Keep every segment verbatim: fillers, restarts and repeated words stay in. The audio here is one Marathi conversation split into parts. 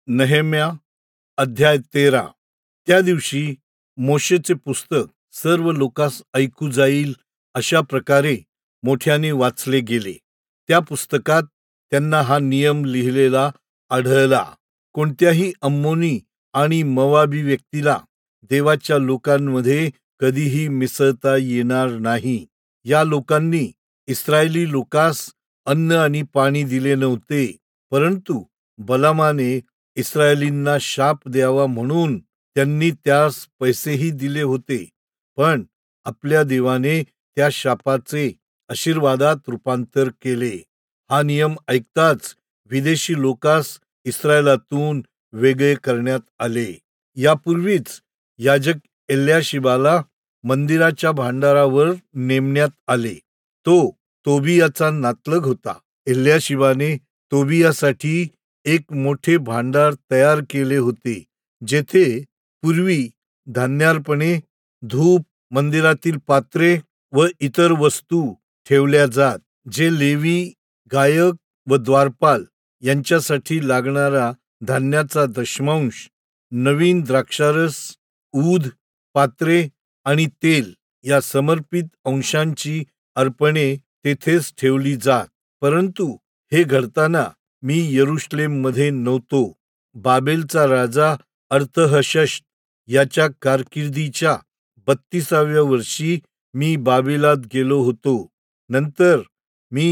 नेहेम्या अध्याय तेरा. त्या दिवशी मोशेचे पुस्तक सर्व लोकांस ऐकू जाईल अशा प्रकारे मोठ्याने वाचले गेले. त्या पुस्तकात त्यांना हा नियम लिहिलेला आढळला: कोणत्याही अम्मोनी आणि मोवाबी व्यक्तीला देवाच्या लोकांमध्ये कधीही मिसळता येणार नाही. या लोकांनी इस्रायली लोकांस अन्न आणि पाणी दिले नव्हते, परंतु बलामाने इस्रायलींना शाप द्यावा म्हणून त्यांनी त्यास पैसेही दिले होते. पण आपल्या देवाने त्या शापाचे आशीर्वादात रूपांतर केले. हा नियम ऐकताच विदेशी लोकांस इस्रायलातून वेगळे करण्यात आले. यापूर्वीच याजक एल्याशिबाला मंदिराच्या भांडारावर नेमण्यात आले. तो तोबियाचा नातलग होता. एल्याशिबाने तोबियासाठी एक मोठे भांडार तयार केले होते, जेथे पूर्वी धान्यार्पणे, धूप, मंदिरातील पात्रे व इतर वस्तू ठेवल्या जात. जे लेवी, गायक व द्वारपाल यांच्यासाठी लागणारा धान्याचा दशमांश, नवीन द्राक्षारस, ऊद, पात्रे आणि तेल या समर्पित अंशांची अर्पणे तेथेच ठेवली जात. परंतु हे घडताना मी यरुशलेममध्ये नव्हतो. बाबेलचा राजा अर्थहशष्ट याच्या कारकिर्दीच्या बत्तीसाव्या वर्षी मी बाबेलात गेलो होतो. नंतर मी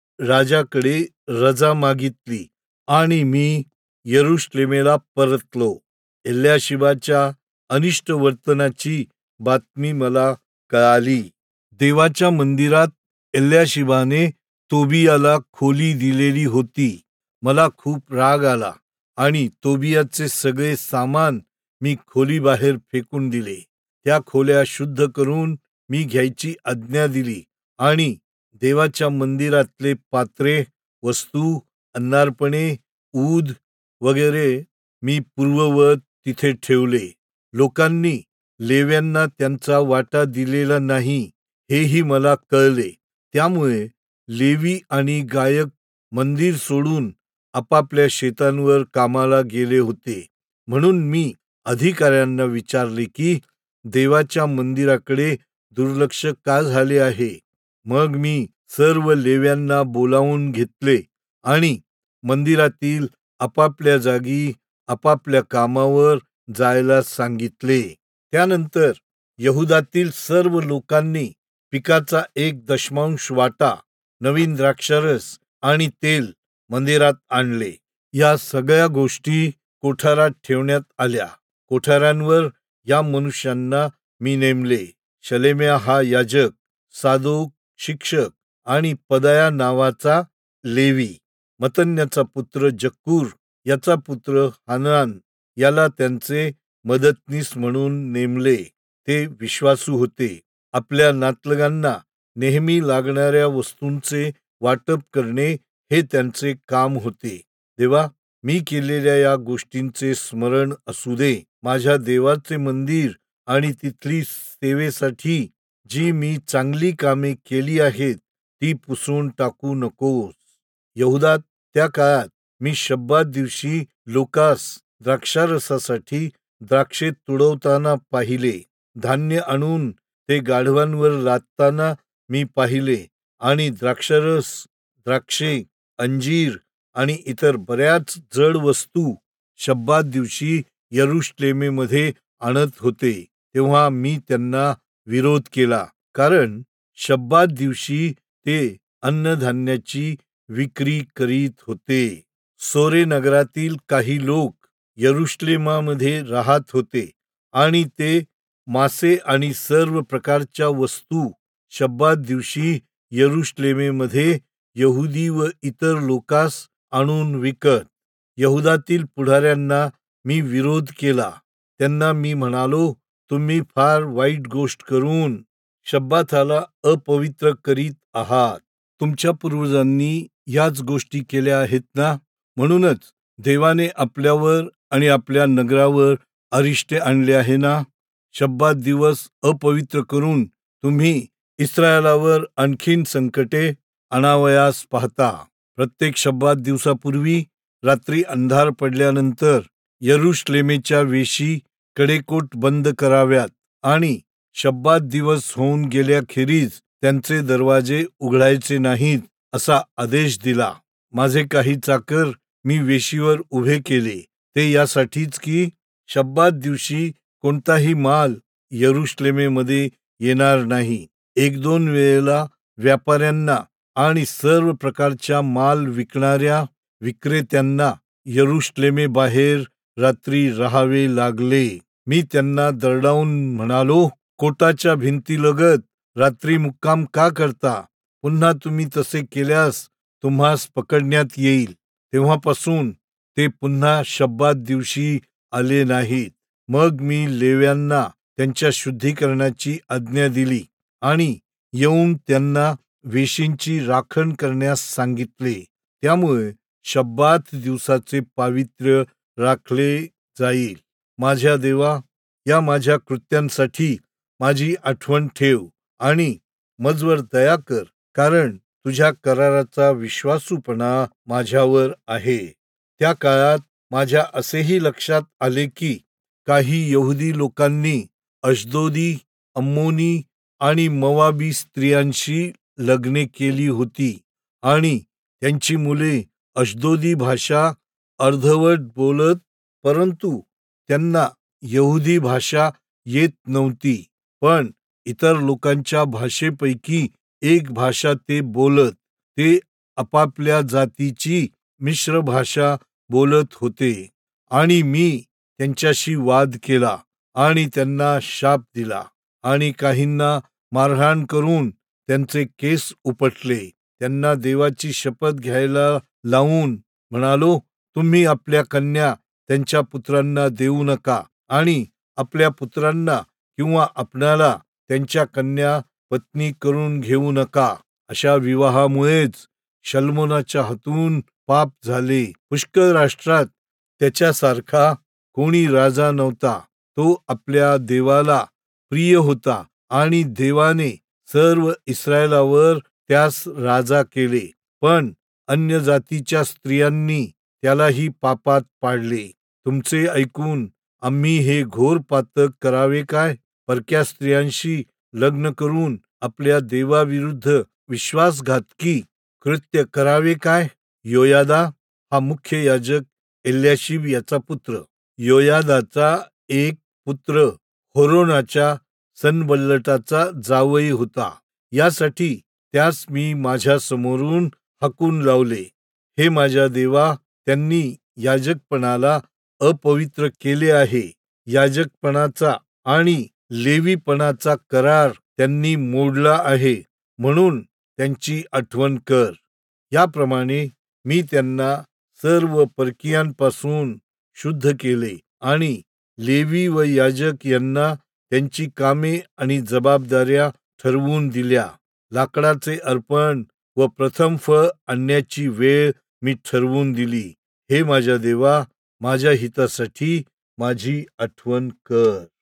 राजाकडे रजा मागितली आणि मी यरुशलेमेला परतलो. एल्याशिबाच्या अनिष्ट वर्तनाची बातमी मला कळाली. देवाच्या मंदिरात एल्याशिबाने तोबियाला खोली दिलेली होती. मला खूप राग आला आणि तोबियाचे सगळे सामान मी खोलीबाहेर फेकून दिले. त्या खोल्या शुद्ध करून मी घ्यायची आज्ञा दिली आणि देवाच्या मंदिरातले पात्रे, वस्तू, अन्नार्पणे, ऊद वगैरे मी पूर्ववत तिथे ठेवले. लोकांनी लेव्यांना त्यांचा वाटा दिलेला नाही, हेही मला कळले. त्यामुळे लेवी आणि गायक मंदिर सोडून आपापल्या शेतांवर कामाला गेले होते. म्हणून मी अधिकाऱ्यांना विचारले की देवाच्या मंदिराकडे दुर्लक्ष का झाले आहे. मग मी सर्व लेव्यांना बोलावून घेतले आणि मंदिरातील आपापल्या जागी आपापल्या कामावर जायला सांगितले. त्यानंतर यहुदातील सर्व लोकांनी पिकाचा एक दशमांश वाटा, नवीन द्राक्षारस आणि तेल मंदिरात आणले. या सगळ्या गोष्टी कोठारात ठेवण्यात आल्या. कोठारांवर या मनुष्यांना मी नेमले: शलेम्या हा याजक, सादोक शिक्षक आणि पदाया नावाचा लेवी, मतन्याचा पुत्र जक्कूर याचा पुत्र हानान याला त्यांचे मदतनीस म्हणून नेमले. ते विश्वासू होते. आपल्या नातलगांना नेहमी लागणाऱ्या वस्तूंचे वाटप करणे हे त्यांचे काम होते. देवा, मी केलेल्या या गोष्टींचे स्मरण असू दे. माझ्या देवाचे मंदिर आणि तिथली सेवेसाठी जी मी चांगली कामे केली आहेत ती पुसून टाकू नकोस. यहुदात त्या काळात मी शब्बात दिवशी लोकास द्राक्षारसासाठी द्राक्षे तुडवताना पाहिले. धान्य आणून ते गाढवांवर लादताना मी पाहिले आणि द्राक्षारस, द्राक्षे, अंजीर आणि इतर बऱ्याच जड वस्तू शब्बात दिवशी यरुशलेमेमध्ये आणत होते. तेव्हा मी त्यांना विरोध केला, कारण शब्बात दिवशी ते अन्नधान्याची विक्री करीत होते. सोरे नगरातील काही लोक यरुशलेमामध्ये राहत होते आणि ते मासे आणि सर्व प्रकारच्या वस्तू शब्बात दिवशी यरुशलेमेमध्ये यहुदी व इतर लोकास आणून विकत. यहुदातील पुढाऱ्यांना मी विरोध केला. त्यांना मी म्हणालो, तुम्ही फार वाईट गोष्ट करून शब्बाताला अपवित्र करीत आहात. तुमच्या पूर्वजांनी याच गोष्टी केल्या आहेत ना. म्हणूनच देवाने आपल्यावर आणि आपल्या नगरावर अरिष्टे आणले आहे ना. शब्बात दिवस अपवित्र करून तुम्ही इस्रायलावर आणखीन संकटे आणावयास पाहता. प्रत्येक शब्बात दिवसापूर्वी रात्री अंधार पडल्यानंतर यरुशलेमेच्या वेशी कडेकोट बंद कराव्यात आणि शब्बात दिवस होऊन गेल्याखेरीज त्यांचे दरवाजे उघडायचे नाहीत असा आदेश दिला. माझे काही चाकर मी वेशीवर उभे केले, ते यासाठीच की शब्बात दिवशी कोणताही माल यरुशलेमेमध्ये येणार नाही. एक दोन वेळेला व्यापाऱ्यांना आणि सर्व प्रकारच्या माल विकणाऱ्या विक्रेत्यांना यरुशलेमे बाहेर रात्री राहावे लागले. मी त्यांना दरडावून म्हणालो, कोटाच्या भिंतीलगत रात्री मुक्काम का करता? पुन्हा तुम्ही तसे केल्यास तुम्हास पकडण्यात येईल. तेव्हापासून ते पुन्हा शब्बात दिवशी आले नाहीत. मग मी लेव्यांना त्यांच्या शुद्धीकरणाची आज्ञा दिली आणि येऊन त्यांना वेशींची राखण करण्यास सांगितले. त्यामुळे शब्बात दिवसाचे पावित्र्य राखले जाईल. माझ्या देवा, या माझ्या कृत्यांसाठी माझी आठवण ठेव आणि मजवर दया कर, कारण तुझ्या कराराचा विश्वासूपणा माझ्यावर आहे. त्या काळात माझ्या असेही लक्षात आले की काही यहुदी लोकांनी अशदोदी, अम्मोनी आणि मोवाबी स्त्रियांशी लग्ने केली होती आणि त्यांची मुले अशदोदी भाषा अर्धवट बोलत, परंतु त्यांना यहुदी भाषा येत नव्हती. पण इतर लोकांच्या भाषेपैकी एक भाषा ते बोलत. ते आपापल्या जातीची मिश्र भाषा बोलत होते आणि मी त्यांच्याशी वाद केला आणि त्यांना शाप दिला आणि काहींना मारहाण करून त्यांचे केस उपटले. त्यांना देवाची शपथ घ्यायला लावून म्हणालो, तुम्ही आपल्या कन्या त्यांच्या पुत्रांना देऊ नका आणि आपल्या पुत्रांना किंवा आपणाला त्यांच्या कन्या पत्नी करून घेऊ नका. अशा विवाहामुळेच शल्मोनाच्या हातून पाप झाले. पुष्कळ राष्ट्रात त्याच्यासारखा कोणी राजा नव्हता. तो आपल्या देवाला प्रिय होता आणि देवाने सर्व इस्रायलावर त्यास राजा केले. पण अन्य जातीच्या स्त्रियांनी त्यालाही पापात पाडले. तुमचे ऐकून आम्ही हे घोर पातक करावे काय? परक्या स्त्रियांशी लग्न करून आपल्या देवाविरुद्ध विश्वासघातकी कृत्य करावे काय? योयादा हा मुख्य याजक एल्याशिब याचा पुत्र. योयादाचा एक पुत्र होरोनाच्या सनबल्लटाचा जावई होता. यासाठी त्यास मी माझ्या समोरून हाकून लावले. हे माझ्या देवा, त्यांनी याजकपणाला अपवित्र केले आहे. याजकपणाचा आणि लेवीपणाचा करार त्यांनी मोडला आहे, म्हणून त्यांची आठवण कर. याप्रमाणे मी त्यांना सर्व परकीयांपासून शुद्ध केले आणि लेवी व याजक यांना त्यांची कामे आणि जबाबदाऱ्या ठरवून दिल्या. लाकडाचे अर्पण व प्रथम फळ आणण्याची वेळ मी ठरवून दिली. हे माझ्या देवा, माझ्या हितासाठी माझी आठवण कर.